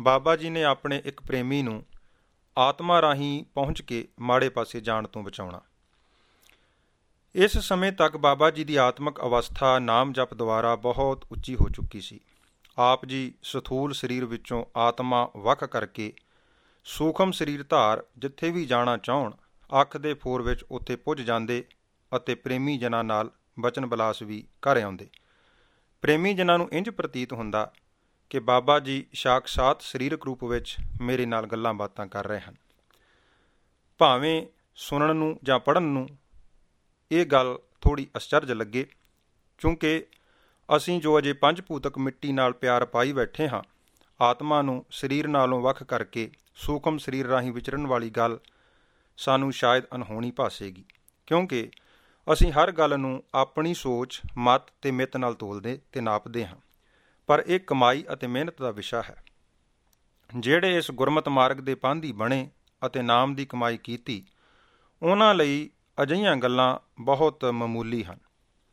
ਬਾਬਾ ਜੀ ਨੇ ਆਪਣੇ ਇੱਕ ਪ੍ਰੇਮੀ ਨੂੰ ਆਤਮਾ ਰਾਹੀਂ ਪਹੁੰਚ ਕੇ ਮਾੜੇ ਪਾਸੇ ਜਾਣ ਤੋਂ ਬਚਾਉਣਾ। ਇਸ ਸਮੇਂ ਤੱਕ ਬਾਬਾ ਜੀ ਦੀ ਆਤਮਿਕ ਅਵਸਥਾ ਨਾਮ ਜਪ ਦੁਆਰਾ ਬਹੁਤ ਉੱਚੀ ਹੋ ਚੁੱਕੀ ਸੀ। ਆਪ ਜੀ ਸਥੂਲ ਸਰੀਰ ਵਿੱਚੋਂ ਆਤਮਾ ਵੱਖ ਕਰਕੇ ਸੂਖਮ ਸਰੀਰ ਧਾਰ ਜਿੱਥੇ ਵੀ ਜਾਣਾ ਚਾਹੁਣ ਅੱਖ ਦੇ ਫੋਰ ਵਿੱਚ ਉੱਥੇ ਪੁੱਜ ਜਾਂਦੇ ਅਤੇ ਪ੍ਰੇਮੀ ਜਨਾਂ ਨਾਲ ਬਚਨ ਬਲਾਸ ਵੀ ਕਰ ਆਉਂਦੇ। ਪ੍ਰੇਮੀ ਜਨਾਂ ਨੂੰ ਇੰਝ ਪ੍ਰਤੀਤ ਹੁੰਦਾ ਕਿ ਬਾਬਾ ਜੀ ਸਾਖਸ਼ਾਤ ਸਰੀਰਕ ਰੂਪ ਵਿੱਚ ਮੇਰੇ ਨਾਲ ਗੱਲਾਂ ਬਾਤਾਂ ਕਰ ਰਹੇ ਹਨ। ਭਾਵੇਂ ਸੁਣਨ ਨੂੰ ਜਾਂ ਪੜ੍ਹਨ ਨੂੰ ਇਹ ਗੱਲ ਥੋੜ੍ਹੀ ਅਸਚਰਜ ਲੱਗੇ, ਕਿਉਂਕਿ ਅਸੀਂ ਜੋ ਅਜੇ ਪੰਜ ਭੂਤਕ ਮਿੱਟੀ ਨਾਲ ਪਿਆਰ ਪਾਈ ਬੈਠੇ ਹਾਂ, ਆਤਮਾ ਨੂੰ ਸਰੀਰ ਨਾਲੋਂ ਵੱਖ ਕਰਕੇ ਸੂਖਮ ਸਰੀਰ ਰਾਹੀਂ ਵਿਚਰਨ ਵਾਲੀ ਗੱਲ ਸਾਨੂੰ ਸ਼ਾਇਦ ਅਨਹੋਣੀ ਭਾਸੇਗੀ, ਕਿਉਂਕਿ ਅਸੀਂ ਹਰ ਗੱਲ ਨੂੰ ਆਪਣੀ ਸੋਚ, ਮਤ ਅਤੇ ਮਿੱਤ ਨਾਲ ਤੋਲਦੇ ਅਤੇ ਨਾਪਦੇ ਹਾਂ। ਪਰ ਇਹ ਕਮਾਈ ਅਤੇ ਮਿਹਨਤ ਦਾ ਵਿਸ਼ਾ ਹੈ। ਜਿਹੜੇ ਇਸ ਗੁਰਮਤਿ ਮਾਰਗ ਦੇ ਪਾਂਧੀ ਬਣੇ ਅਤੇ ਨਾਮ ਦੀ ਕਮਾਈ ਕੀਤੀ, ਉਹਨਾਂ ਲਈ ਅਜਿਹੀਆਂ ਗੱਲਾਂ ਬਹੁਤ ਮਾਮੂਲੀ ਹਨ।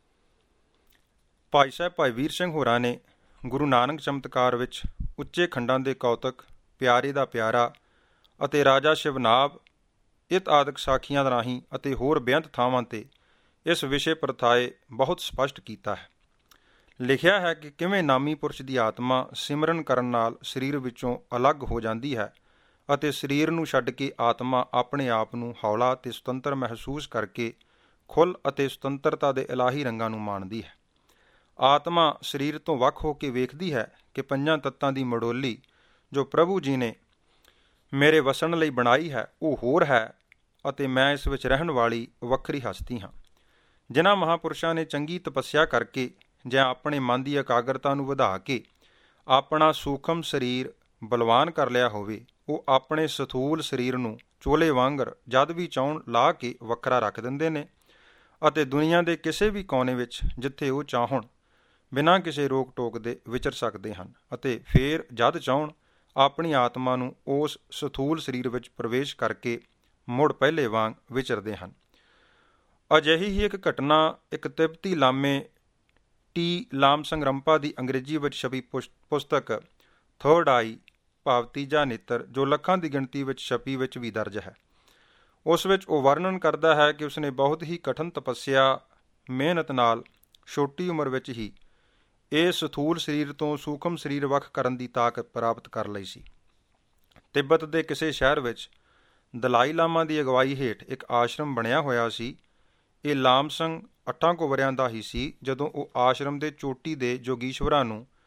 ਭਾਈ ਸਾਹਿਬ ਭਾਈ ਵੀਰ ਸਿੰਘ ਹੋਰਾਂ ਨੇ ਗੁਰੂ ਨਾਨਕ ਚਮਤਕਾਰ ਵਿੱਚ ਉੱਚੇ ਖੰਡਾਂ ਦੇ ਕੌਤਕ, ਪਿਆਰੇ ਦਾ ਪਿਆਰਾ ਅਤੇ ਰਾਜਾ ਸ਼ਿਵਨਾਭ ਇਤ ਆਦਿਕ ਸਾਖੀਆਂ ਰਾਹੀਂ ਅਤੇ ਹੋਰ ਬੇਅੰਤ ਥਾਵਾਂ 'ਤੇ ਇਸ ਵਿਸ਼ੇ ਪ੍ਰਥਾਏ ਬਹੁਤ ਸਪਸ਼ਟ ਕੀਤਾ ਹੈ। ਲਿਖਿਆ ਹੈ ਕਿ ਕਿਵੇਂ ਨਾਮੀ ਪੁਰਸ਼ ਦੀ ਆਤਮਾ ਸਿਮਰਨ ਕਰਨ ਨਾਲ ਸਰੀਰ ਵਿੱਚੋਂ ਅਲੱਗ ਹੋ ਜਾਂਦੀ ਹੈ ਅਤੇ ਸਰੀਰ ਨੂੰ ਛੱਡ ਕੇ ਆਤਮਾ ਆਪਣੇ ਆਪ ਨੂੰ ਹੌਲਾ ਅਤੇ ਸੁਤੰਤਰ ਮਹਿਸੂਸ ਕਰਕੇ ਖੁੱਲ੍ਹ ਅਤੇ ਸੁਤੰਤਰਤਾ ਦੇ ਇਲਾਹੀ ਰੰਗਾਂ ਨੂੰ ਮਾਣਦੀ ਹੈ। ਆਤਮਾ ਸਰੀਰ ਤੋਂ ਵੱਖ ਹੋ ਕੇ ਵੇਖਦੀ ਹੈ ਕਿ ਪੰਜਾਂ ਤੱਤਾਂ ਦੀ ਮਡੋਲੀ ਜੋ ਪ੍ਰਭੂ ਜੀ ਨੇ ਮੇਰੇ ਵਸਣ ਲਈ ਬਣਾਈ ਹੈ, ਉਹ ਹੋਰ ਹੈ ਅਤੇ ਮੈਂ ਇਸ ਵਿੱਚ ਰਹਿਣ ਵਾਲੀ ਵੱਖਰੀ ਹਸਤੀ ਹਾਂ। ਜਿਨ੍ਹਾਂ ਮਹਾਂਪੁਰਸ਼ਾਂ ਨੇ ਚੰਗੀ ਤਪੱਸਿਆ ਕਰਕੇ ਜਾਂ ਆਪਣੇ ਮਨ ਦੀ ਇਕਾਗਰਤਾ ਨੂੰ ਵਧਾ ਕੇ ਆਪਣਾ ਸੂਖਮ ਸਰੀਰ ਬਲਵਾਨ ਕਰ ਲਿਆ ਹੋਵੇ, ਉਹ ਆਪਣੇ ਸਥੂਲ ਸਰੀਰ ਨੂੰ ਚੋਲੇ ਵਾਂਗਰ ਜਦ ਵੀ ਚਾਹੁਣ ਲਾ ਕੇ ਵੱਖਰਾ ਰੱਖ ਦਿੰਦੇ ਨੇ ਅਤੇ ਦੁਨੀਆ ਦੇ ਕਿਸੇ ਵੀ ਕੋਨੇ ਵਿੱਚ ਜਿੱਥੇ ਉਹ ਚਾਹੁਣ ਬਿਨਾਂ ਕਿਸੇ ਰੋਕ ਟੋਕ ਦੇ ਵਿਚਰ ਸਕਦੇ ਹਨ ਅਤੇ ਫਿਰ ਜਦ ਚਾਹੁਣ ਆਪਣੀ ਆਤਮਾ ਨੂੰ ਉਸ ਸਥੂਲ ਸਰੀਰ ਵਿੱਚ ਪ੍ਰਵੇਸ਼ ਕਰਕੇ ਮੁੜ ਪਹਿਲੇ ਵਾਂਗ ਵਿਚਰਦੇ ਹਨ। ਅਜਿਹੀ ਹੀ ਇੱਕ ਘਟਨਾ ਇੱਕ ਤਿੱਬਤੀ ਲਾਮੇ ਟੀ ਲਾਮਸੰਗਰੰਪਾ ਦੀ ਅੰਗਰੇਜ਼ੀ ਵਿੱਚ ਛਪੀ ਪੁਸਤਕ ਥਰਡ ਆਈ ਭਾਵ ਤੀਜਾ ਨੇਤਰ, ਜੋ ਲੱਖਾਂ ਦੀ ਗਿਣਤੀ ਵਿੱਚ ਛਪੀ ਵਿੱਚ ਵੀ ਦਰਜ ਹੈ। ਉਸ ਵਿੱਚ ਉਹ ਵਰਣਨ ਕਰਦਾ ਹੈ ਕਿ ਉਸਨੇ ਬਹੁਤ ਹੀ ਕਠਿਨ ਤਪੱਸਿਆ ਮਿਹਨਤ ਨਾਲ ਛੋਟੀ ਉਮਰ ਵਿੱਚ ਹੀ ਇਹ ਸਥੂਲ ਸਰੀਰ ਤੋਂ ਸੂਖਮ ਸਰੀਰ ਵੱਖ ਕਰਨ ਦੀ ਤਾਕਤ ਪ੍ਰਾਪਤ ਕਰ ਲਈ ਸੀ। ਤਿੱਬਤ ਦੇ ਕਿਸੇ ਸ਼ਹਿਰ ਵਿੱਚ ਦਲਾਈ ਲਾਮਾ ਦੀ ਅਗਵਾਈ ਹੇਠ ਇੱਕ ਆਸ਼ਰਮ ਬਣਿਆ ਹੋਇਆ ਸੀ। ਇਹ ਲਾਮਸੰਗ 8 ਕੁ ਵਰ੍ਹਿਆਂ ਦਾ ਹੀ ਸੀ ਜਦੋਂ ਉਹ ਆਸ਼ਰਮ ਦੇ ਚੋਟੀ ਦੇ ਜੋਗੀਸ਼ਵਰਾਂ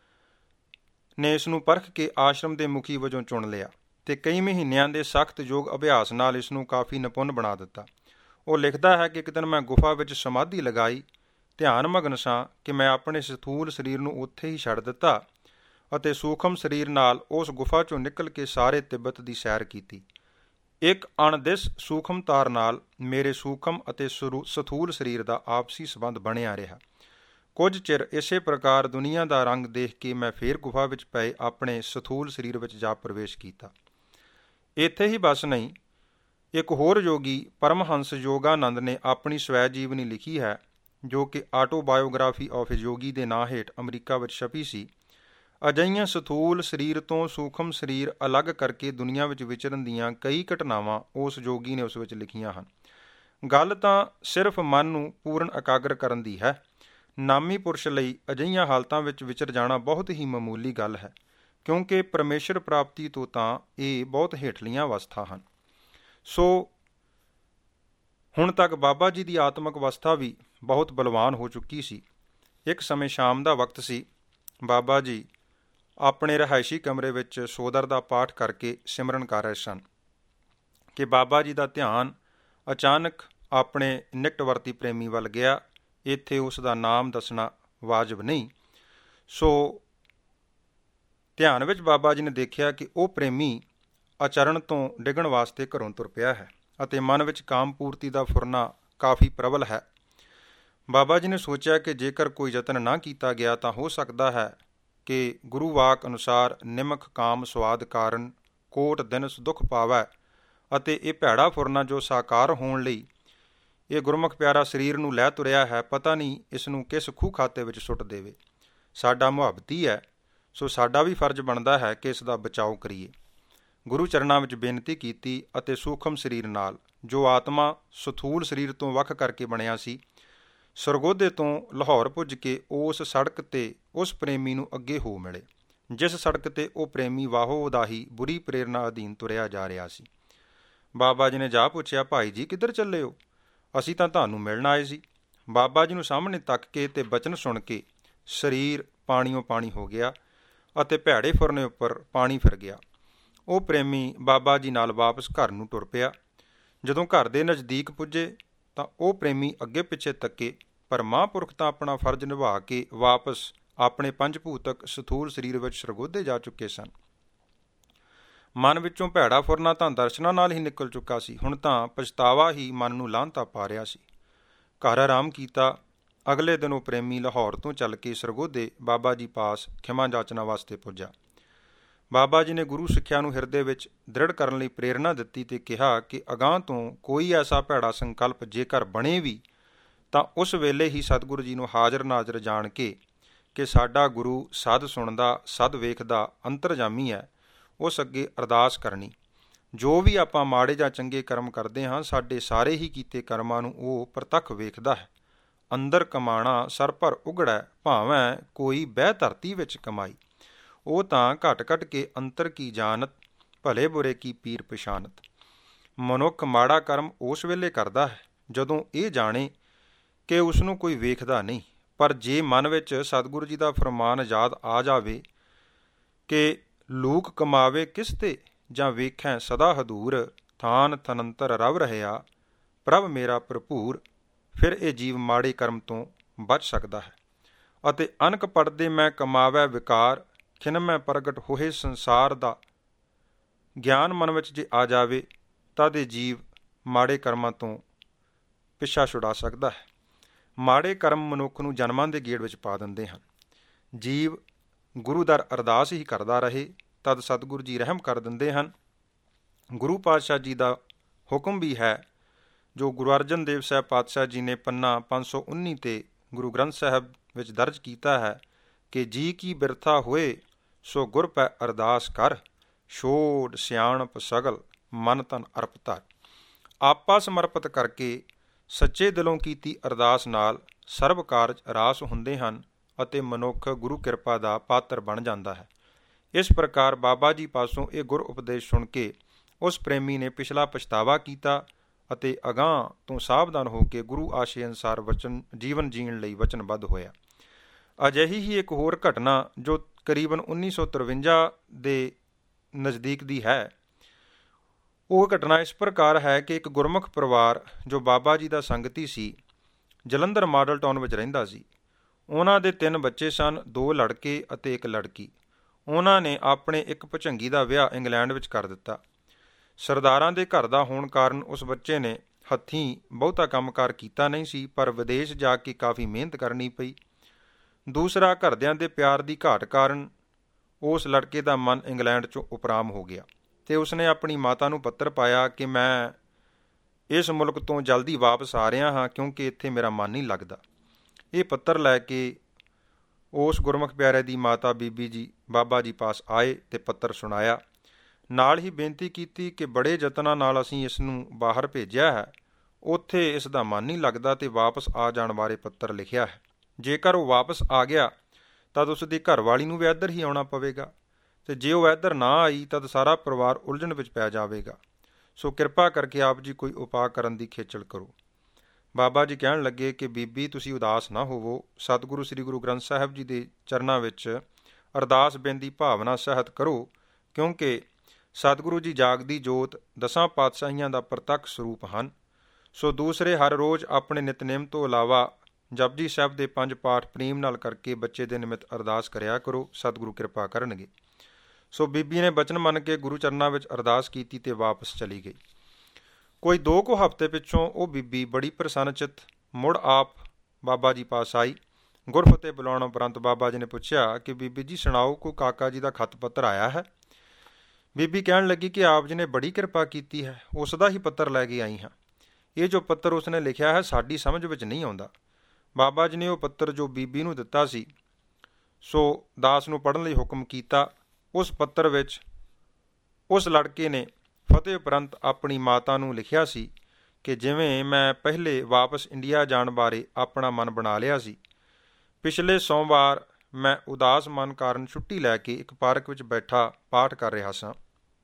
ਨੇ ਇਸ ਨੂੰ ਪਰਖ ਕੇ ਆਸ਼ਰਮ ਦੇ ਮੁਖੀ ਵਜੋਂ ਚੁਣ ਲਿਆ ਅਤੇ ਕਈ ਮਹੀਨਿਆਂ ਦੇ ਸਖਤ ਯੋਗ ਅਭਿਆਸ ਨਾਲ ਇਸ ਨੂੰ ਕਾਫੀ ਨਿਪੁੰਨ ਬਣਾ ਦਿੱਤਾ। ਉਹ ਲਿਖਦਾ ਹੈ ਕਿ ਇੱਕ ਦਿਨ ਮੈਂ ਗੁਫਾ ਵਿੱਚ ਸਮਾਧੀ ਲਗਾਈ, ਧਿਆਨ ਮਗਨ ਸਾਂ ਕਿ ਮੈਂ ਆਪਣੇ ਸਥੂਲ ਸਰੀਰ ਨੂੰ ਉੱਥੇ ਹੀ ਛੱਡ ਦਿੱਤਾ ਅਤੇ ਸੂਖਮ ਸਰੀਰ ਨਾਲ ਉਸ ਗੁਫਾ 'ਚੋਂ ਨਿਕਲ ਕੇ ਸਾਰੇ ਤਿੱਬਤ ਦੀ ਸੈਰ ਕੀਤੀ। ਇੱਕ ਅਣਦਿਸ ਸੂਖਮਤਾਰ ਨਾਲ ਮੇਰੇ ਸੂਖਮ ਅਤੇ ਸਥੂਲ ਸਰੀਰ ਦਾ ਆਪਸੀ ਸੰਬੰਧ ਬਣਿਆ ਰਿਹਾ। ਕੁਝ ਚਿਰ ਇਸੇ ਪ੍ਰਕਾਰ ਦੁਨੀਆ ਦਾ ਰੰਗ ਦੇਖ ਕੇ ਮੈਂ ਫੇਰ ਗੁਫਾ ਵਿੱਚ ਪਏ ਆਪਣੇ ਸਥੂਲ ਸਰੀਰ ਵਿੱਚ ਜਾ ਪ੍ਰਵੇਸ਼ ਕੀਤਾ। ਇੱਥੇ ਹੀ ਬਸ ਨਹੀਂ, ਇੱਕ ਹੋਰ ਯੋਗੀ ਪਰਮਹੰਸ ਯੋਗਾਨੰਦ ਨੇ ਆਪਣੀ ਸਵੈ ਜੀਵਨੀ ਲਿਖੀ ਹੈ, ਜੋ ਕਿ ਆਟੋਬਾਇਓਗ੍ਰਾਫੀ ਆਫ ਏ ਯੋਗੀ ਦੇ ਨਾਂ ਹੇਠ ਅਮਰੀਕਾ ਵਿੱਚ ਛਪੀ ਸੀ। ਅਜਿਹੀਆਂ ਸਥੂਲ ਸਰੀਰ ਤੋਂ ਸੂਖਮ ਸਰੀਰ ਅਲੱਗ ਕਰਕੇ ਦੁਨੀਆ ਵਿੱਚ ਵਿਚਰਨ ਦੀਆਂ ਕਈ ਘਟਨਾਵਾਂ ਉਸ ਯੋਗੀ ਨੇ ਉਸ ਵਿੱਚ ਲਿਖੀਆਂ ਹਨ। ਗੱਲ ਤਾਂ ਸਿਰਫ ਮਨ ਨੂੰ ਪੂਰਨ ਇਕਾਗਰ ਕਰਨ ਦੀ ਹੈ। ਨਾਮੀ ਪੁਰਸ਼ ਲਈ ਅਜਿਹੀਆਂ ਹਾਲਤਾਂ ਵਿੱਚ ਵਿਚਰ ਜਾਣਾ ਬਹੁਤ ਹੀ ਮਾਮੂਲੀ ਗੱਲ ਹੈ, ਕਿਉਂਕਿ ਪਰਮੇਸ਼ਰ ਪ੍ਰਾਪਤੀ ਤੋਂ ਤਾਂ ਇਹ ਬਹੁਤ ਹੇਠਲੀਆਂ ਅਵਸਥਾ ਹਨ। ਸੋ ਹੁਣ ਤੱਕ ਬਾਬਾ ਜੀ ਦੀ ਆਤਮਿਕ ਅਵਸਥਾ ਵੀ ਬਹੁਤ ਬਲਵਾਨ ਹੋ ਚੁੱਕੀ ਸੀ। ਇੱਕ ਸਮੇਂ ਸ਼ਾਮ ਦਾ ਵਕਤ ਸੀ। ਬਾਬਾ ਜੀ ਆਪਣੇ ਰਿਹਾਇਸ਼ੀ ਕਮਰੇ ਵਿੱਚ ਸੋਦਰ ਦਾ ਪਾਠ ਕਰਕੇ ਸਿਮਰਨ ਕਰ ਰਹੇ ਸਨ ਕਿ ਬਾਬਾ ਜੀ ਦਾ ਧਿਆਨ ਅਚਾਨਕ ਆਪਣੇ ਨਿਕਟਵਰਤੀ ਪ੍ਰੇਮੀ ਵੱਲ ਗਿਆ। ਇੱਥੇ ਉਸ ਦਾ ਨਾਮ ਦੱਸਣਾ ਵਾਜਬ ਨਹੀਂ। ਸੋ ਧਿਆਨ ਵਿੱਚ ਬਾਬਾ ਜੀ ਨੇ ਦੇਖਿਆ ਕਿ ਉਹ ਪ੍ਰੇਮੀ ਆਚਰਣ ਤੋਂ ਡਿੱਗਣ ਵਾਸਤੇ ਘਰੋਂ ਤੁਰ ਪਿਆ ਹੈ ਅਤੇ ਮਨ ਵਿੱਚ ਕਾਮ ਪੂਰਤੀ ਦਾ ਫੁਰਨਾ ਕਾਫੀ ਪ੍ਰਬਲ ਹੈ। ਬਾਬਾ ਜੀ ਨੇ ਸੋਚਿਆ ਕਿ ਜੇਕਰ ਕੋਈ ਯਤਨ ਨਾ ਕੀਤਾ ਗਿਆ ਤਾਂ ਹੋ ਸਕਦਾ ਹੈ ਕਿ ਗੁਰੂ ਵਾਕ ਅਨੁਸਾਰ ਨਿਮਕ ਕਾਮ ਸਵਾਦ ਕਾਰਨ ਕੋਟ ਦਿਨਸ ਦੁੱਖ ਪਾਵੈ ਅਤੇ ਇਹ ਭੈੜਾ ਫੁਰਨਾ ਜੋ ਸਾਕਾਰ ਹੋਣ ਲਈ ਇਹ ਗੁਰਮੁਖ ਪਿਆਰਾ ਸਰੀਰ ਨੂੰ ਲੈ ਤੁਰਿਆ ਹੈ, ਪਤਾ ਨਹੀਂ ਇਸ ਨੂੰ ਕਿਸ ਖੂਹ ਖਾਤੇ ਵਿੱਚ ਸੁੱਟ ਦੇਵੇ। ਸਾਡਾ ਮੁਹੱਬਤੀ ਹੈ ਸੋ ਸਾਡਾ ਵੀ ਫਰਜ਼ ਬਣਦਾ ਹੈ ਕਿ ਇਸ ਦਾ ਬਚਾਓ ਕਰੀਏ। ਗੁਰੂ ਚਰਨਾਂ ਵਿੱਚ ਬੇਨਤੀ ਕੀਤੀ ਅਤੇ ਸੂਖਮ ਸਰੀਰ ਨਾਲ, ਜੋ ਆਤਮਾ ਸਥੂਲ ਸਰੀਰ ਤੋਂ ਵੱਖ ਕਰਕੇ ਬਣਿਆ ਸੀ, ਸਰਗੋਧੇ ਤੋਂ ਲਾਹੌਰ ਪੁੱਜ ਕੇ ਉਸ ਸੜਕ 'ਤੇ ਉਸ ਪ੍ਰੇਮੀ ਨੂੰ ਅੱਗੇ ਹੋ ਮਿਲੇ, ਜਿਸ ਸੜਕ 'ਤੇ ਉਹ ਪ੍ਰੇਮੀ ਵਾਹੋ ਉਦਾਹੀ ਬੁਰੀ ਪ੍ਰੇਰਨਾ ਅਧੀਨ ਤੁਰਿਆ ਜਾ ਰਿਹਾ ਸੀ। ਬਾਬਾ ਜੀ ਨੇ ਜਾ ਪੁੱਛਿਆ, ਭਾਈ ਜੀ ਕਿੱਧਰ ਚੱਲੇ ਹੋ? ਅਸੀਂ ਤਾਂ ਤੁਹਾਨੂੰ ਮਿਲਣ ਆਏ ਸੀ। ਬਾਬਾ ਜੀ ਨੂੰ ਸਾਹਮਣੇ ਤੱਕ ਕੇ ਤੇ ਬਚਨ ਸੁਣ ਕੇ ਸਰੀਰ ਪਾਣੀਓਂ ਪਾਣੀ ਹੋ ਗਿਆ ਅਤੇ ਭੈੜੇ ਫੁਰਨੇ ਉੱਪਰ ਪਾਣੀ ਫਿਰ ਗਿਆ। ਉਹ ਪ੍ਰੇਮੀ ਬਾਬਾ ਜੀ ਨਾਲ ਵਾਪਸ ਘਰ ਨੂੰ ਟੁਰ ਪਿਆ। ਜਦੋਂ ਘਰ ਦੇ ਨਜ਼ਦੀਕ ਪੁੱਜੇ ਤਾਂ ਉਹ ਪ੍ਰੇਮੀ ਅੱਗੇ ਪਿੱਛੇ ਤੱਕੇ, ਪਰ ਮਹਾਂਪੁਰਖ ਤਾਂ ਆਪਣਾ ਫਰਜ਼ ਨਿਭਾ ਕੇ ਵਾਪਸ ਆਪਣੇ ਪੰਜਭੂਤਕ ਸਥੂਲ ਸਰੀਰ ਵਿੱਚ ਸਰਗੋਧੇ ਜਾ ਚੁੱਕੇ ਸਨ। ਮਨ ਵਿੱਚੋਂ ਭੈੜਾ ਫੁਰਨਾ ਤਾਂ ਦਰਸ਼ਨਾਂ ਨਾਲ ਹੀ ਨਿਕਲ ਚੁੱਕਾ ਸੀ। ਹੁਣ ਤਾਂ ਪਛਤਾਵਾ ਹੀ ਮਨ ਨੂੰ ਲਾਹਨਤਾ ਪਾ ਰਿਹਾ ਸੀ। ਘਰ ਆਰਾਮ ਕੀਤਾ। ਅਗਲੇ ਦਿਨ ਉਹ ਪ੍ਰੇਮੀ ਲਾਹੌਰ ਤੋਂ ਚੱਲ ਕੇ ਸਰਗੋਧੇ ਬਾਬਾ ਜੀ ਪਾਸ ਖਿਮਾ ਜਾਚਨਾ ਵਾਸਤੇ ਪੁੱਜਾ। ਬਾਬਾ ਜੀ ਨੇ ਗੁਰੂ ਸਿੱਖਿਆ ਨੂੰ ਹਿਰਦੇ ਵਿੱਚ ਦ੍ਰਿੜ ਕਰਨ ਲਈ ਪ੍ਰੇਰਨਾ ਦਿੱਤੀ ਤੇ ਕਿਹਾ ਕਿ ਅਗਾਂਹ ਤੋਂ ਕੋਈ ਐਸਾ ਭੈੜਾ ਸੰਕਲਪ ਜੇਕਰ ਬਣੇ ਵੀ ਤਾਂ ਉਸ ਵੇਲੇ ਹੀ ਸਤਿਗੁਰੂ ਜੀ ਨੂੰ ਹਾਜ਼ਰ ਨਾਜ਼ਰ ਜਾਣ ਕੇ ਕਿ ਸਾਡਾ ਗੁਰੂ ਸਦ ਸੁਣਦਾ, ਸਦ ਵੇਖਦਾ, ਅੰਤਰਜਾਮੀ ਹੈ, ਉਸ ਅੱਗੇ ਅਰਦਾਸ ਕਰਨੀ। ਜੋ ਵੀ ਆਪਾਂ ਮਾੜੇ ਜਾਂ ਚੰਗੇ ਕਰਮ ਕਰਦੇ ਹਾਂ, ਸਾਡੇ ਸਾਰੇ ਹੀ ਕੀਤੇ ਕਰਮਾਂ ਨੂੰ ਉਹ ਪ੍ਰਤੱਖ ਵੇਖਦਾ ਹੈ। ਅੰਦਰ ਕਮਾਣਾ ਸਰ ਭਰ ਉਗੜੈ, ਭਾਵੇਂ ਕੋਈ ਬਹਿ ਧਰਤੀ ਵਿੱਚ ਕਮਾਈ। ਉਹ ਤਾਂ ਘਟ ਘਟ ਕੇ ਅੰਤਰ ਕੀ ਜਾਣਤ, ਭਲੇ ਬੁਰੇ ਕੀ ਪੀਰ ਪਛਾਨਤ। ਮਨੁੱਖ ਮਾੜਾ ਕਰਮ ਉਸ ਵੇਲੇ ਕਰਦਾ ਹੈ ਜਦੋਂ ਇਹ ਜਾਣੇ ਕਿ ਉਸ ਨੂੰ ਕੋਈ ਵੇਖਦਾ ਨਹੀਂ। ਪਰ ਜੇ ਮਨ ਵਿੱਚ ਸਤਿਗੁਰੂ ਜੀ ਦਾ ਫਰਮਾਨ ਯਾਦ ਆ ਜਾਵੇ ਕਿ ਲੂਕ ਕਮਾਵੇ ਕਿਸ ਤੇ, ਜਾਂ ਵੇਖੈ ਸਦਾ ਹਦੂਰ, ਥਾਨ ਥਨੰਤਰ ਰਵ ਰਹਿਆ ਪ੍ਰਭ ਮੇਰਾ ਭਰਪੂਰ, ਫਿਰ ਇਹ ਜੀਵ ਮਾੜੇ ਕਰਮ ਤੋਂ ਬਚ ਸਕਦਾ ਹੈ। ਅਤੇ ਅਨਕ ਪੜਦੇ ਮੈਂ ਕਮਾਵੈ ਵਿਕਾਰ, ਖਿਨ ਮੈਂ ਪ੍ਰਗਟ ਹੋਏ ਸੰਸਾਰ ਦਾ ਗਿਆਨ ਮਨ ਵਿੱਚ ਜੇ ਆ ਜਾਵੇ ਤਦ ਇਹ ਜੀਵ ਮਾੜੇ ਕਰਮਾਂ ਤੋਂ ਪਿੱਛਾ ਛੁਡਾ ਸਕਦਾ ਹੈ। ਮਾੜੇ ਕਰਮ ਮਨੁੱਖ ਨੂੰ ਜਨਮਾਂ ਦੇ ਗੇੜ ਵਿੱਚ ਪਾ ਦਿੰਦੇ ਹਨ। ਜੀਵ ਗੁਰੂ ਦਰ ਅਰਦਾਸ ਹੀ ਕਰਦਾ ਰਹੇ ਤਦ ਸਤਿਗੁਰੂ ਜੀ ਰਹਿਮ ਕਰ ਦਿੰਦੇ ਹਨ। ਗੁਰੂ ਪਾਤਸ਼ਾਹ ਜੀ ਦਾ ਹੁਕਮ ਵੀ ਹੈ, ਜੋ ਗੁਰੂ ਅਰਜਨ ਦੇਵ ਸਾਹਿਬ ਪਾਤਸ਼ਾਹ ਜੀ ਨੇ ਪੰਨਾ 519 ਤੇ ਗੁਰੂ ਗ੍ਰੰਥ ਸਾਹਿਬ ਵਿੱਚ ਦਰਜ ਕੀਤਾ ਹੈ ਕਿ ਜੀ ਕੀ ਬਿਰਥਾ ਹੋਏ ਸੋ ਗੁਰ ਪੈ ਅਰਦਾਸ ਕਰ, ਛੋੜ ਸਿਆਣਪ ਸਗਲ ਮਨ ਤਨ ਅਰਪ ਧਰ। ਆਪਾ ਸਮਰਪਿਤ ਕਰਕੇ ਸੱਚੇ ਦਿਲੋਂ ਕੀਤੀ ਅਰਦਾਸ ਨਾਲ ਸਰਬ ਕਾਰਜ ਰਾਸ ਹੁੰਦੇ ਹਨ ਅਤੇ ਮਨੁੱਖ ਗੁਰੂ ਕਿਰਪਾ ਦਾ ਪਾਤਰ ਬਣ ਜਾਂਦਾ ਹੈ। ਇਸ ਪ੍ਰਕਾਰ ਬਾਬਾ ਜੀ ਪਾਸੋਂ ਇਹ ਗੁਰ ਉਪਦੇਸ਼ ਸੁਣ ਕੇ ਉਸ ਪ੍ਰੇਮੀ ਨੇ ਪਿਛਲਾ ਪਛਤਾਵਾ ਕੀਤਾ ਅਤੇ ਅਗਾਂਹ ਤੋਂ ਸਾਵਧਾਨ ਹੋ ਕੇ ਗੁਰੂ ਆਸ਼ੇ ਅਨੁਸਾਰ ਜੀਵਨ ਜੀਣ ਲਈ ਵਚਨਬੱਧ ਹੋਇਆ। ਅਜਿਹੀ ਹੀ ਇੱਕ ਹੋਰ ਘਟਨਾ ਜੋ ਕਰੀਬਨ 1953 ਦੇ ਨਜ਼ਦੀਕ ਦੀ ਹੈ। ਉਹ ਘਟਨਾ ਇਸ ਪ੍ਰਕਾਰ ਹੈ ਕਿ ਇੱਕ ਗੁਰਮੁਖ ਪਰਿਵਾਰ ਜੋ ਬਾਬਾ ਜੀ ਦਾ ਸੰਗਤੀ ਸੀ, ਜਲੰਧਰ ਮਾਡਲ ਟਾਊਨ ਵਿੱਚ ਰਹਿੰਦਾ ਸੀ। ਉਹਨਾਂ ਦੇ 3 ਬੱਚੇ ਸਨ, 2 ਲੜਕੇ ਅਤੇ 1 ਲੜਕੀ। ਉਹਨਾਂ ਨੇ ਆਪਣੇ ਇੱਕ ਭੁਚੰਗੀ ਦਾ ਵਿਆਹ ਇੰਗਲੈਂਡ ਵਿੱਚ ਕਰ ਦਿੱਤਾ। ਸਰਦਾਰਾਂ ਦੇ ਘਰ ਦਾ ਹੋਣ ਕਾਰਨ ਉਸ ਬੱਚੇ ਨੇ ਹੱਥੀਂ ਬਹੁਤਾ ਕੰਮਕਾਰ ਕੀਤਾ ਨਹੀਂ ਸੀ, ਪਰ ਵਿਦੇਸ਼ ਜਾ ਕੇ ਕਾਫੀ ਮਿਹਨਤ ਕਰਨੀ ਪਈ। ਦੂਸਰਾ, ਘਰਦਿਆਂ ਦੇ ਪਿਆਰ ਦੀ ਘਾਟ ਕਾਰਨ ਉਸ ਲੜਕੇ ਦਾ ਮਨ ਇੰਗਲੈਂਡ 'ਚੋਂ ਉਪਰਾਮ ਹੋ ਗਿਆ ਅਤੇ ਉਸਨੇ ਆਪਣੀ ਮਾਤਾ ਨੂੰ ਪੱਤਰ ਪਾਇਆ ਕਿ ਮੈਂ ਇਸ ਮੁਲਕ ਤੋਂ ਜਲਦੀ ਵਾਪਸ ਆ ਰਿਹਾ ਹਾਂ ਕਿਉਂਕਿ ਇੱਥੇ ਮੇਰਾ ਮਨ ਨਹੀਂ ਲੱਗਦਾ। ਇਹ ਪੱਤਰ ਲੈ ਕੇ ਉਸ ਗੁਰਮੁਖ ਪਿਆਰੇ ਦੀ ਮਾਤਾ ਬੀਬੀ ਜੀ ਬਾਬਾ ਜੀ ਪਾਸ ਆਏ ਅਤੇ ਪੱਤਰ ਸੁਣਾਇਆ। ਨਾਲ ਹੀ ਬੇਨਤੀ ਕੀਤੀ ਕਿ ਬੜੇ ਯਤਨਾਂ ਨਾਲ ਅਸੀਂ ਇਸ ਨੂੰ ਬਾਹਰ ਭੇਜਿਆ ਹੈ, ਉੱਥੇ ਇਸ ਦਾ ਮਨ ਨਹੀਂ ਲੱਗਦਾ ਅਤੇ ਵਾਪਸ ਆ ਜਾਣ ਬਾਰੇ ਪੱਤਰ ਲਿਖਿਆ ਹੈ। ਜੇਕਰ ਉਹ ਵਾਪਸ ਆ ਗਿਆ ਤਦ ਉਸ ਦੀ ਘਰਵਾਲੀ ਨੂੰ ਵੀ ਇੱਧਰ ਹੀ ਆਉਣਾ ਪਵੇਗਾ ਅਤੇ ਜੇ ਉਹ ਇੱਧਰ ਨਾ ਆਈ ਤਦ ਸਾਰਾ ਪਰਿਵਾਰ ਉਲਝਣ ਵਿੱਚ ਪੈ ਜਾਵੇਗਾ। ਸੋ ਕਿਰਪਾ ਕਰਕੇ ਆਪ ਜੀ ਕੋਈ ਉਪਾਅ ਕਰਨ ਦੀ ਖੇਚਲ ਕਰੋ। ਬਾਬਾ ਜੀ ਕਹਿਣ ਲੱਗੇ ਕਿ ਬੀਬੀ ਤੁਸੀਂ ਉਦਾਸ ਨਾ ਹੋਵੋ, ਸਤਿਗੁਰੂ ਸ੍ਰੀ ਗੁਰੂ ਗ੍ਰੰਥ ਸਾਹਿਬ ਜੀ ਦੇ ਚਰਨਾਂ ਵਿੱਚ ਅਰਦਾਸ ਬੇਨਤੀ ਭਾਵਨਾ ਸਹਿਤ ਕਰੋ, ਕਿਉਂਕਿ ਸਤਿਗੁਰੂ ਜੀ ਜਾਗਦੀ ਜੋਤ 10 ਪਾਤਸ਼ਾਹੀਆਂ ਦਾ ਪ੍ਰਤੱਖ ਸਰੂਪ ਹਨ। ਸੋ ਦੂਸਰੇ ਹਰ ਰੋਜ਼ ਆਪਣੇ ਨਿਤਨੇਮ ਤੋਂ ਇਲਾਵਾ ਜਪਜੀ ਸਾਹਿਬ ਦੇ 5 ਪਾਠ ਪ੍ਰੇਮ ਨਾਲ ਕਰਕੇ ਬੱਚੇ ਦੇ ਨਿਮਿਤ ਅਰਦਾਸ ਕਰਿਆ ਕਰੋ, ਸਤਿਗੁਰੂ ਕਿਰਪਾ ਕਰਨਗੇ। ਸੋ ਬੀਬੀ ਨੇ ਬਚਨ ਮੰਨ ਕੇ ਗੁਰੂ ਚਰਨਾਂ ਵਿੱਚ ਅਰਦਾਸ ਕੀਤੀ ਤੇ ਵਾਪਸ ਚਲੀ ਗਈ। ਕੋਈ 2 ਕੁ ਹਫ਼ਤੇ ਪਿੱਛੋਂ ਉਹ ਬੀਬੀ ਬੜੀ ਪ੍ਰਸੰਨਚਿਤ ਮੁੜ ਆਪ ਬਾਬਾ ਜੀ ਪਾਸ ਆਈ। ਗੁਰਫਤਿਹ ਬੁਲਾਉਣ ਉਪਰੰਤ ਬਾਬਾ ਜੀ ਨੇ ਪੁੱਛਿਆ ਕਿ ਬੀਬੀ ਜੀ ਸੁਣਾਓ, ਕੋਈ ਕਾਕਾ ਜੀ ਦਾ ਖੱਤ ਪੱਤਰ ਆਇਆ ਹੈ? ਬੀਬੀ ਕਹਿਣ ਲੱਗੀ ਕਿ ਆਪ ਜੀ ਨੇ ਬੜੀ ਕਿਰਪਾ ਕੀਤੀ ਹੈ, ਉਸ ਦਾ ਹੀ ਪੱਤਰ ਲੈ ਕੇ ਆਈ ਹਾਂ। ਇਹ ਜੋ ਪੱਤਰ ਉਸਨੇ ਲਿਖਿਆ ਹੈ ਸਾਡੀ ਸਮਝ ਵਿੱਚ ਨਹੀਂ ਆਉਂਦਾ। ਬਾਬਾ ਜੀ ਨੇ ਉਹ ਪੱਤਰ ਜੋ ਬੀਬੀ ਨੂੰ ਦਿੱਤਾ ਸੀ ਸੋ ਦਾਸ ਨੂੰ ਪੜ੍ਹਨ ਲਈ ਹੁਕਮ ਕੀਤਾ। ਉਸ ਪੱਤਰ ਵਿੱਚ ਉਸ ਲੜਕੇ ਨੇ ਫਤਿਹ ਉਪਰੰਤ ਆਪਣੀ ਮਾਤਾ ਨੂੰ ਲਿਖਿਆ ਸੀ ਕਿ ਜਿਵੇਂ ਮੈਂ ਪਹਿਲੇ ਵਾਪਸ ਇੰਡੀਆ ਜਾਣ ਬਾਰੇ ਆਪਣਾ ਮਨ ਬਣਾ ਲਿਆ ਸੀ, ਪਿਛਲੇ ਸੋਮਵਾਰ ਮੈਂ ਉਦਾਸ ਮਨ ਕਾਰਨ ਛੁੱਟੀ ਲੈ ਕੇ ਇੱਕ ਪਾਰਕ ਵਿੱਚ ਬੈਠਾ ਪਾਠ ਕਰ ਰਿਹਾ ਸਾਂ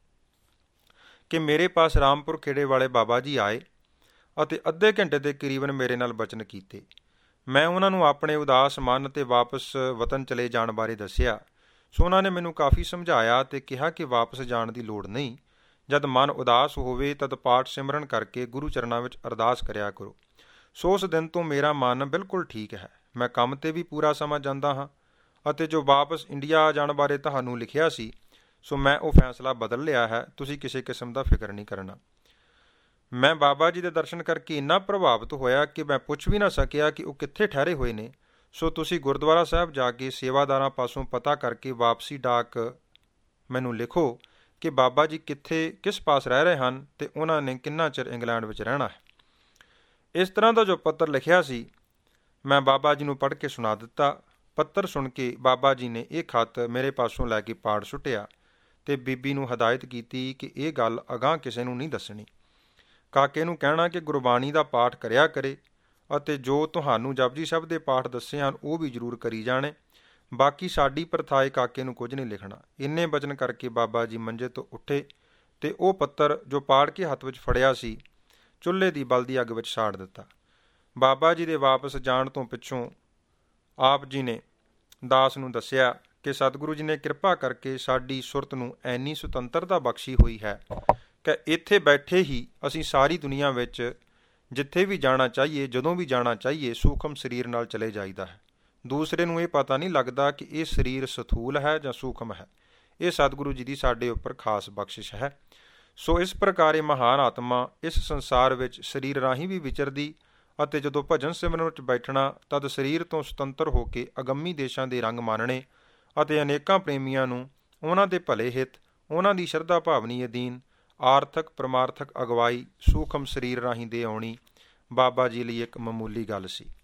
ਕਿ ਮੇਰੇ ਪਾਸ ਰਾਮਪੁਰ ਖੇੜੇ ਵਾਲੇ ਬਾਬਾ ਜੀ ਆਏ ਅਤੇ ਅੱਧੇ ਘੰਟੇ ਦੇ ਕਰੀਬਨ ਮੇਰੇ ਨਾਲ ਬਚਨ ਕੀਤੇ। ਮੈਂ ਉਹਨਾਂ ਨੂੰ ਆਪਣੇ ਉਦਾਸ ਮਨ ਅਤੇ ਵਾਪਸ ਵਤਨ ਚਲੇ ਜਾਣ ਬਾਰੇ ਦੱਸਿਆ। ਸੋ ਉਹਨਾਂ ਨੇ ਮੈਨੂੰ ਕਾਫੀ ਸਮਝਾਇਆ ਅਤੇ ਕਿਹਾ ਕਿ ਵਾਪਸ ਜਾਣ ਦੀ ਲੋੜ ਨਹੀਂ। ਜਦ ਮਨ ਉਦਾਸ ਹੋਵੇ ਤਦ ਪਾਠ ਸਿਮਰਨ ਕਰਕੇ ਗੁਰੂ ਚਰਨਾਂ ਵਿੱਚ ਅਰਦਾਸ ਕਰਿਆ ਕਰੋ। ਸੋ ਉਸ ਦਿਨ ਤੋਂ ਮੇਰਾ ਮਨ ਬਿਲਕੁਲ ਠੀਕ ਹੈ। ਮੈਂ ਕੰਮ 'ਤੇ ਵੀ ਪੂਰਾ ਸਮਾਂ ਜਾਂਦਾ ਹਾਂ ਅਤੇ ਜੋ ਵਾਪਸ ਇੰਡੀਆ ਜਾਣ ਬਾਰੇ ਤੁਹਾਨੂੰ ਲਿਖਿਆ ਸੀ, ਸੋ ਮੈਂ ਉਹ ਫੈਸਲਾ ਬਦਲ ਲਿਆ ਹੈ। ਤੁਸੀਂ ਕਿਸੇ ਕਿਸਮ ਦਾ ਫਿਕਰ ਨਹੀਂ ਕਰਨਾ। ਮੈਂ ਬਾਬਾ ਜੀ ਦੇ ਦਰਸ਼ਨ ਕਰਕੇ ਇੰਨਾ ਪ੍ਰਭਾਵਿਤ ਹੋਇਆ ਕਿ ਮੈਂ ਪੁੱਛ ਵੀ ਨਾ ਸਕਿਆ ਕਿ ਉਹ ਕਿੱਥੇ ਠਹਿਰੇ ਹੋਏ ਨੇ। ਸੋ ਤੁਸੀਂ ਗੁਰਦੁਆਰਾ ਸਾਹਿਬ ਜਾ ਕੇ ਸੇਵਾਦਾਰਾਂ ਪਾਸੋਂ ਪਤਾ ਕਰਕੇ ਵਾਪਸੀ ਡਾਕ ਮੈਨੂੰ ਲਿਖੋ ਕਿ ਬਾਬਾ ਜੀ ਕਿੱਥੇ ਕਿਸ ਪਾਸ ਰਹਿ ਰਹੇ ਹਨ ਅਤੇ ਉਹਨਾਂ ਨੇ ਕਿੰਨਾ ਚਿਰ ਇੰਗਲੈਂਡ ਵਿੱਚ ਰਹਿਣਾ ਹੈ। ਇਸ ਤਰ੍ਹਾਂ ਦਾ ਜੋ ਪੱਤਰ ਲਿਖਿਆ ਸੀ ਮੈਂ ਬਾਬਾ ਜੀ ਨੂੰ ਪੜ੍ਹ ਕੇ ਸੁਣਾ ਦਿੱਤਾ। ਪੱਤਰ ਸੁਣ ਕੇ ਬਾਬਾ ਜੀ ਨੇ ਇਹ ਖੱਤ ਮੇਰੇ ਪਾਸੋਂ ਲੈ ਕੇ ਪਾੜ ਸੁੱਟਿਆ ਅਤੇ ਬੀਬੀ ਨੂੰ ਹਦਾਇਤ ਕੀਤੀ ਕਿ ਇਹ ਗੱਲ ਅਗਾਂਹ ਕਿਸੇ ਨੂੰ ਨਹੀਂ ਦੱਸਣੀ। ਕਾਕੇ ਨੂੰ ਕਹਿਣਾ ਕਿ ਗੁਰਬਾਣੀ ਦਾ ਪਾਠ ਕਰਿਆ ਕਰੇ ਅਤੇ ਜੋ ਤੁਹਾਨੂੰ ਜਪਜੀ ਸਾਹਿਬ ਦੇ ਪਾਠ ਦੱਸੇ ਹਨ ਉਹ ਵੀ ਜ਼ਰੂਰ ਕਰੀ ਜਾਣੇ। ਬਾਕੀ ਸਾਡੀ ਪ੍ਰਥਾਏ ਕਾਕੇ ਨੂੰ ਕੁਝ ਨਹੀਂ ਲਿਖਣਾ। ਇੰਨੇ ਬਚਨ ਕਰਕੇ ਬਾਬਾ ਜੀ ਮੰਜੇ ਤੋਂ ਉੱਠੇ ਅਤੇ ਉਹ ਪੱਤਰ ਜੋ ਪਾੜ ਕੇ ਹੱਥ ਵਿੱਚ ਫੜਿਆ ਸੀ ਚੁੱਲ੍ਹੇ ਦੀ ਬਲਦੀ ਅੱਗ ਵਿੱਚ ਸਾੜ ਦਿੱਤਾ। ਬਾਬਾ ਜੀ ਦੇ ਵਾਪਸ ਜਾਣ ਤੋਂ ਪਿੱਛੋਂ ਆਪ ਜੀ ਨੇ ਦਾਸ ਨੂੰ ਦੱਸਿਆ ਕਿ ਸਤਿਗੁਰੂ ਜੀ ਨੇ ਕਿਰਪਾ ਕਰਕੇ ਸਾਡੀ ਸੁਰਤ ਨੂੰ ਐਨੀ ਸੁਤੰਤਰਤਾ ਬਖਸ਼ੀ ਹੋਈ ਹੈ ਕਿ ਇੱਥੇ ਬੈਠੇ ਹੀ ਅਸੀਂ ਸਾਰੀ ਦੁਨੀਆ ਵਿੱਚ ਜਿੱਥੇ ਵੀ ਜਾਣਾ ਚਾਹੀਏ, ਜਦੋਂ ਵੀ ਜਾਣਾ ਚਾਹੀਏ, ਸੂਖਮ ਸਰੀਰ ਨਾਲ ਚਲੇ ਜਾਈਦਾ ਹੈ। ਦੂਸਰੇ ਨੂੰ ਇਹ ਪਤਾ ਨਹੀਂ ਲੱਗਦਾ ਕਿ ਇਹ ਸਰੀਰ ਸਥੂਲ ਹੈ ਜਾਂ ਸੂਖਮ ਹੈ। ਇਹ ਸਤਿਗੁਰੂ ਜੀ ਦੀ ਸਾਡੇ ਉੱਪਰ ਖਾਸ ਬਖਸ਼ਿਸ਼ ਹੈ। ਸੋ ਇਸ ਪ੍ਰਕਾਰ ਇਹ ਮਹਾਨ ਆਤਮਾ ਇਸ ਸੰਸਾਰ ਵਿੱਚ ਸਰੀਰ ਰਾਹੀਂ ਵੀ ਵਿਚਰਦੀ ਅਤੇ ਜਦੋਂ ਭਜਨ ਸਿਮਰਨ ਵਿੱਚ ਬੈਠਣਾ ਤਦ ਸਰੀਰ ਤੋਂ ਸੁਤੰਤਰ ਹੋ ਕੇ ਅਗੰਮੀ ਦੇਸ਼ਾਂ ਦੇ ਰੰਗ ਮਾਣਨੇ ਅਤੇ ਅਨੇਕਾਂ ਪ੍ਰੇਮੀਆਂ ਨੂੰ ਉਹਨਾਂ ਦੇ ਭਲੇ ਹਿੱਤ, ਉਹਨਾਂ ਦੀ ਸ਼ਰਧਾ ਭਾਵਨੀ ਅਧੀਨ ਆਰਥਕ ਪਰਮਾਰਥਕ ਅਗਵਾਈ ਸੂਖਮ ਸਰੀਰ ਰਾਹੀਂ ਦੇ ਆਉਣੀ ਬਾਬਾ ਜੀ ਲਈ ਇੱਕ ਮਾਮੂਲੀ ਗੱਲ ਸੀ।